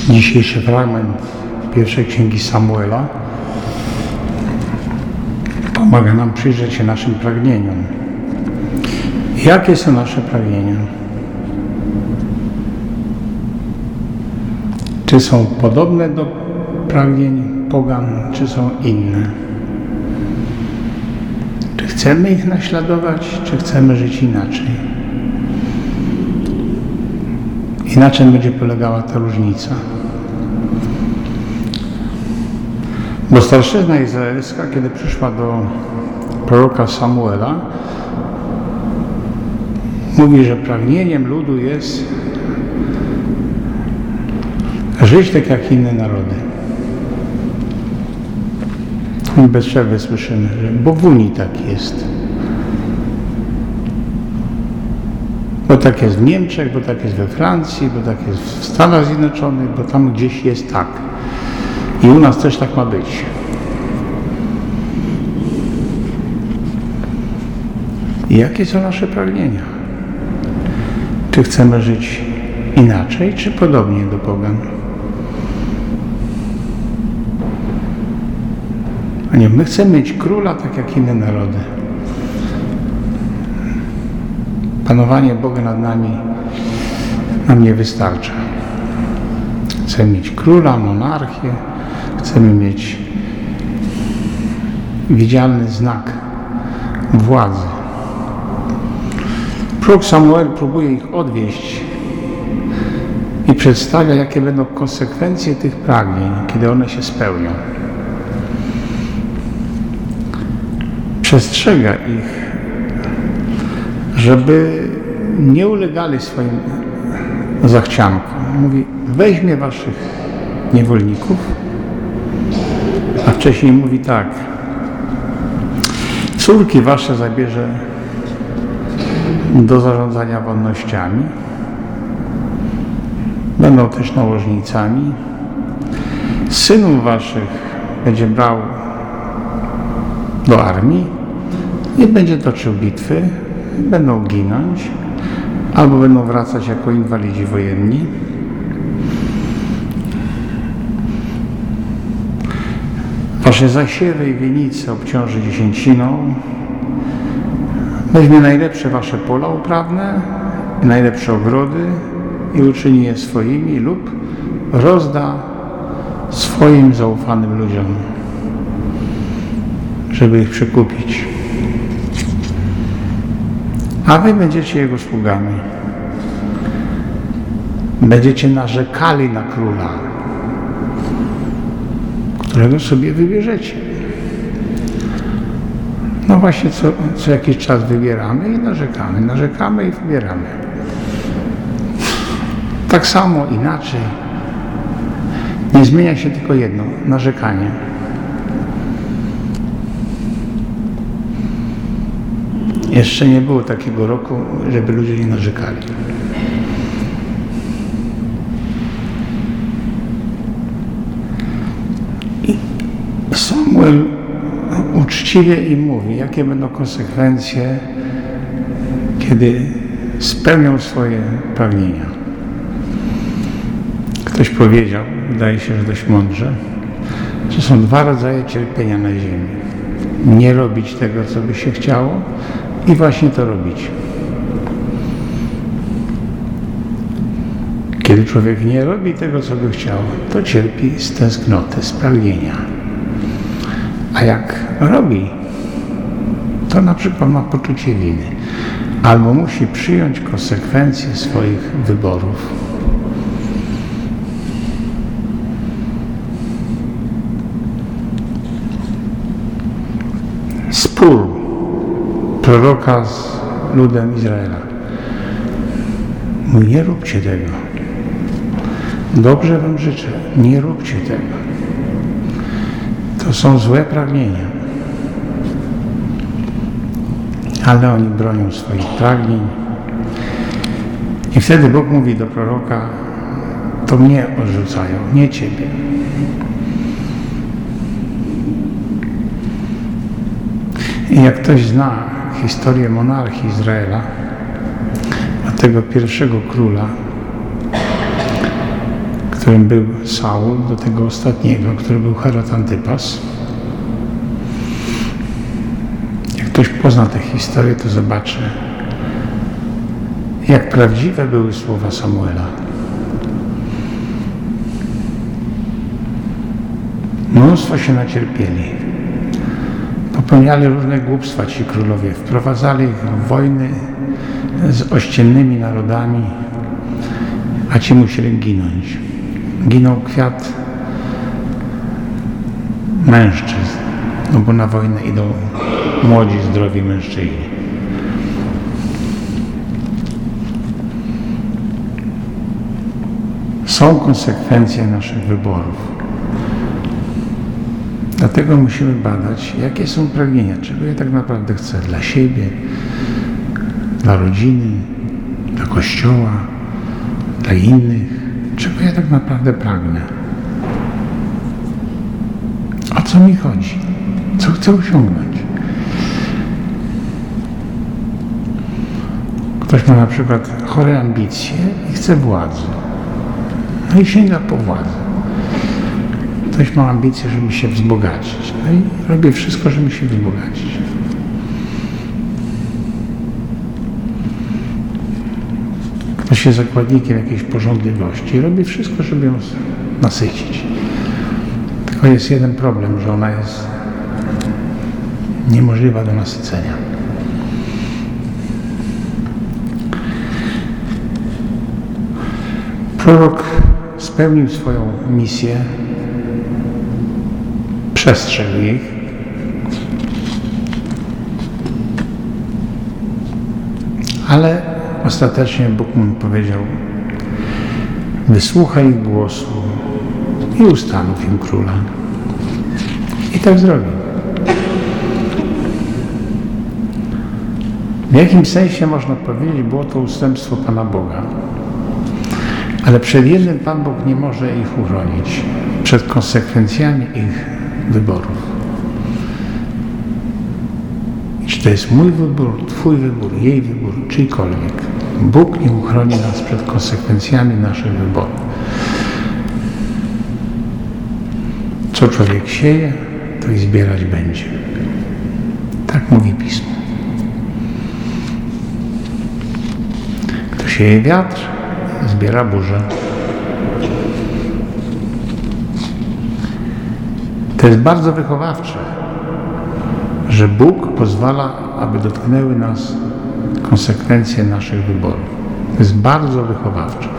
Dzisiejszy fragment pierwszej księgi Samuela pomaga nam przyjrzeć się naszym pragnieniom. Jakie są nasze pragnienia? Czy są podobne do pragnień pogan, czy są inne? Czy chcemy ich naśladować, czy chcemy żyć inaczej? I na czym będzie polegała ta różnica? Bo starszyzna izraelska, kiedy przyszła do proroka Samuela, mówi, że pragnieniem ludu jest żyć tak jak inne narody. I bez przerwy słyszymy, że bo w Unii tak jest. Bo tak jest w Niemczech, bo tak jest we Francji, bo tak jest w Stanach Zjednoczonych, bo tam gdzieś jest tak. I u nas też tak ma być. I jakie są nasze pragnienia? Czy chcemy żyć inaczej, czy podobnie do pogan? A nie, my chcemy mieć króla tak jak inne narody. Panowanie Boga nad nami nam nie wystarcza. Chcemy mieć króla, monarchię, chcemy mieć widzialny znak władzy. Prorok Samuel próbuje ich odwieść i przedstawia, jakie będą konsekwencje tych pragnień, kiedy one się spełnią. Przestrzega ich, żeby nie ulegali swoim zachciankom. Mówi, weźmie waszych niewolników, a wcześniej mówi tak, córki wasze zabierze do zarządzania wonnościami, będą też nałożnicami, synów waszych będzie brał do armii i będzie toczył bitwy, będą ginąć, albo będą wracać jako inwalidzi wojenni. Wasze zasiewy i wienice obciąży dziesięciną. Weźmie najlepsze wasze pola uprawne, najlepsze ogrody i uczyni je swoimi lub rozda swoim zaufanym ludziom, żeby ich przekupić. A wy będziecie jego sługami. Będziecie narzekali na króla, którego sobie wybierzecie. No właśnie co jakiś czas wybieramy i narzekamy i wybieramy. Tak samo, inaczej. Nie zmienia się tylko jedno, narzekanie. Jeszcze nie było takiego roku, żeby ludzie nie narzekali. I Samuel uczciwie im mówi, jakie będą konsekwencje, kiedy spełnią swoje pragnienia. Ktoś powiedział, wydaje się, że dość mądrze, że są dwa rodzaje cierpienia na ziemi. Nie robić tego, co by się chciało i właśnie to robić. Kiedy człowiek nie robi tego, co by chciał, to cierpi z tęsknoty, z pragnienia. A jak robi, to na przykład ma poczucie winy albo musi przyjąć konsekwencje swoich wyborów. Spór proroka z ludem Izraela. Mówi, nie róbcie tego. Dobrze wam życzę, nie róbcie tego. To są złe pragnienia. Ale oni bronią swoich pragnień. I wtedy Bóg mówi do proroka, to mnie odrzucają, nie ciebie. I jak ktoś zna historię monarchii Izraela, a tego pierwszego króla, którym był Saul, do tego ostatniego, który był Herod Antypas. Jak ktoś pozna tę historię, to zobaczy, jak prawdziwe były słowa Samuela. Mnóstwo się nacierpieli. Popełniali różne głupstwa ci królowie. Wprowadzali ich w wojny z ościennymi narodami, a ci musieli ginąć. Ginął kwiat mężczyzn, no bo na wojnę idą młodzi, zdrowi mężczyźni. Są konsekwencje naszych wyborów. Dlatego musimy badać, jakie są pragnienia, czego ja tak naprawdę chcę dla siebie, dla rodziny, dla Kościoła, dla innych, czego ja tak naprawdę pragnę. O co mi chodzi? Co chcę osiągnąć? Ktoś ma na przykład chore ambicje i chce władzy. No i sięga po władzę. Ktoś ma ambicje, żeby się wzbogacić. No i robi wszystko, żeby się wzbogacić. Ktoś jest zakładnikiem jakiejś pożądliwości i robi wszystko, żeby ją nasycić. Tylko jest jeden problem, że ona jest niemożliwa do nasycenia. Prorok spełnił swoją misję, przestrzegł ich, ale ostatecznie Bóg mu powiedział: wysłuchaj ich głosu i ustanów im króla. I tak zrobił. W jakimś sensie można powiedzieć, było to ustępstwo Pana Boga. Ale przed jednym Pan Bóg nie może ich uchronić, przed konsekwencjami ich wyborów. I czy to jest mój wybór, Twój wybór, jej wybór, czyjkolwiek, Bóg nie uchroni nas przed konsekwencjami naszych wyborów. Co człowiek sieje, to i zbierać będzie. Tak mówi Pismo. Kto sieje wiatr, zbiera burzę. To jest bardzo wychowawcze, że Bóg pozwala, aby dotknęły nas konsekwencje naszych wyborów. To jest bardzo wychowawcze.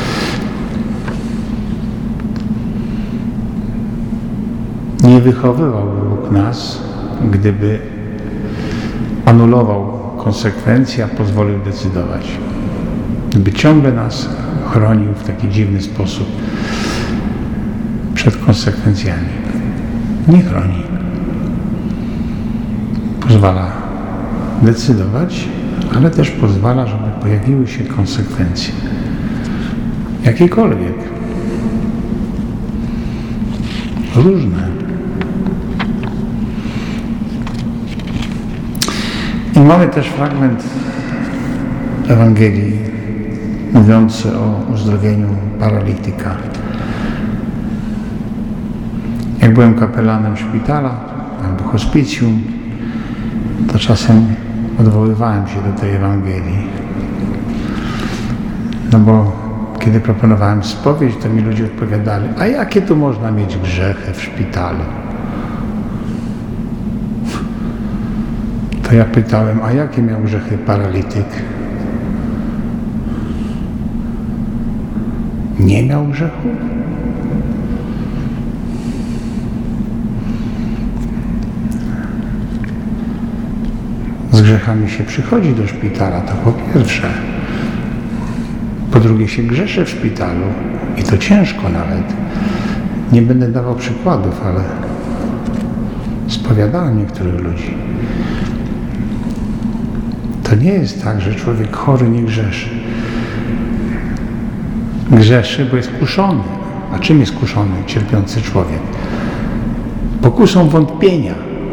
Nie wychowywałby Bóg nas, gdyby anulował konsekwencje, a pozwolił decydować. Gdyby ciągle nas chronił w taki dziwny sposób przed konsekwencjami. Nie chroni. Pozwala decydować, ale też pozwala, żeby pojawiły się konsekwencje. Jakiekolwiek. Różne. I mamy też fragment Ewangelii mówiący o uzdrowieniu paralityka. Jak byłem kapelanem szpitala albo hospicjum, to czasem odwoływałem się do tej Ewangelii. No bo kiedy proponowałem spowiedź, to mi ludzie odpowiadali: a jakie tu można mieć grzechy w szpitalu? To ja pytałem: a jakie miał grzechy paralityk? Nie miał grzechu? Z grzechami się przychodzi do szpitala, to po pierwsze. Po drugie, się grzeszy w szpitalu i to ciężko nawet. Nie będę dawał przykładów, ale spowiadałem niektórych ludzi. To nie jest tak, że człowiek chory nie grzeszy. Grzeszy, bo jest kuszony. A czym jest kuszony cierpiący człowiek? Pokusą wątpienia,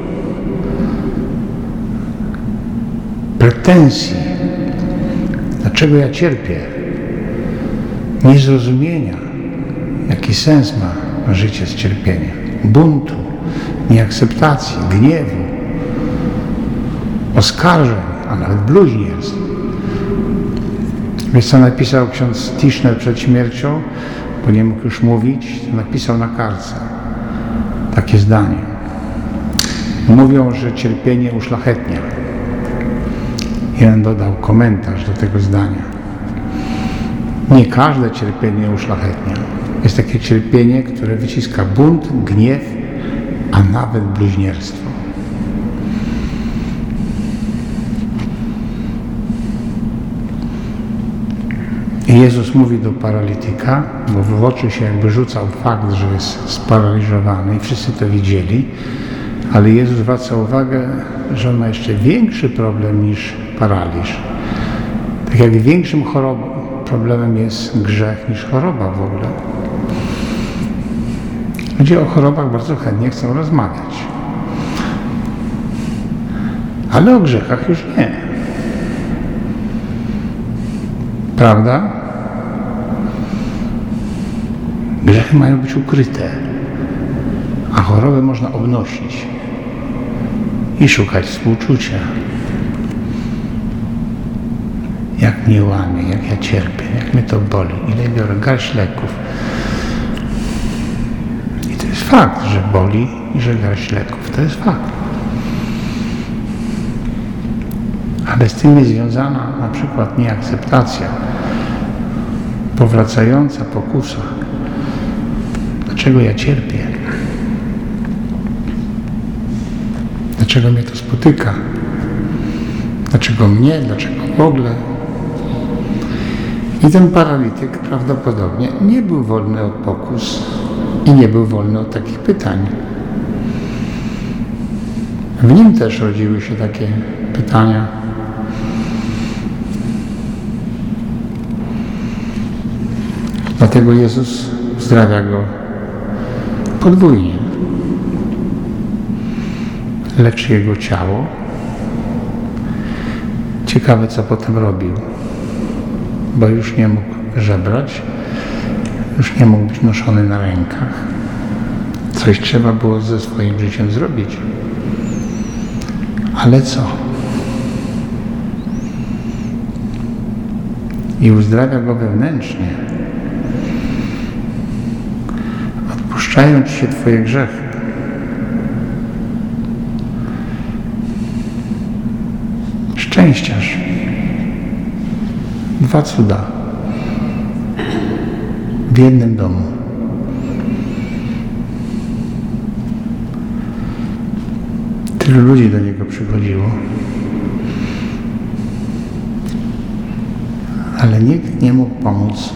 pretensji. Dlaczego ja cierpię? Niezrozumienia. Jaki sens ma życie z cierpieniem? Buntu, nieakceptacji, gniewu, oskarżeń, a nawet bluźnierstw. Wiesz, co napisał ksiądz Tischner przed śmiercią? Bo nie mógł już mówić, napisał na kartce takie zdanie. Mówią, że cierpienie uszlachetnia. Jeden dodał komentarz do tego zdania. Nie każde cierpienie uszlachetnia. Jest takie cierpienie, które wyciska bunt, gniew, a nawet bluźnierstwo. I Jezus mówi do paralityka, bo w oczy się jakby rzucał fakt, że jest sparaliżowany i wszyscy to widzieli, ale Jezus zwraca uwagę, że on ma jeszcze większy problem niż paraliż. Tak jak większym problemem jest grzech niż choroba w ogóle. Ludzie o chorobach bardzo chętnie chcą rozmawiać, ale o grzechach już nie. Prawda? Grzechy mają być ukryte, a choroby można obnosić i szukać współczucia. Jak mnie łamie, jak ja cierpię, jak mnie to boli, ile biorę garść leków. I to jest fakt, że boli i że garść leków. To jest fakt. Ale z tym jest związana na przykład nieakceptacja, powracająca pokusa. Dlaczego ja cierpię? Dlaczego mnie to spotyka? Dlaczego mnie? Dlaczego w ogóle? I ten paralityk prawdopodobnie nie był wolny od pokus i nie był wolny od takich pytań. W nim też rodziły się takie pytania. Dlatego Jezus uzdrawia go podwójnie. Leczy jego ciało. Ciekawe, co potem robił, bo już nie mógł żebrać, już nie mógł być noszony na rękach. Coś trzeba było ze swoim życiem zrobić. Ale co? I uzdrawia go wewnętrznie, odpuszczają ci się twoje grzechy. Szczęściarz. 2 cuda w jednym domu. Tylu ludzi do niego przychodziło, ale nikt nie mógł pomóc.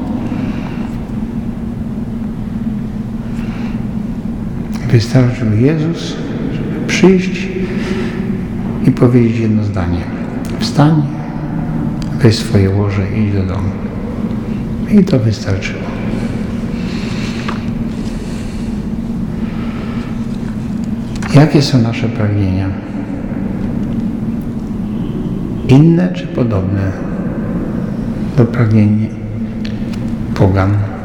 Wystarczył Jezus, żeby przyjść i powiedzieć jedno zdanie. Wstań, weź swoje łoże i idź do domu. I to wystarczyło. Jakie są nasze pragnienia? Inne czy podobne do pragnień pogan?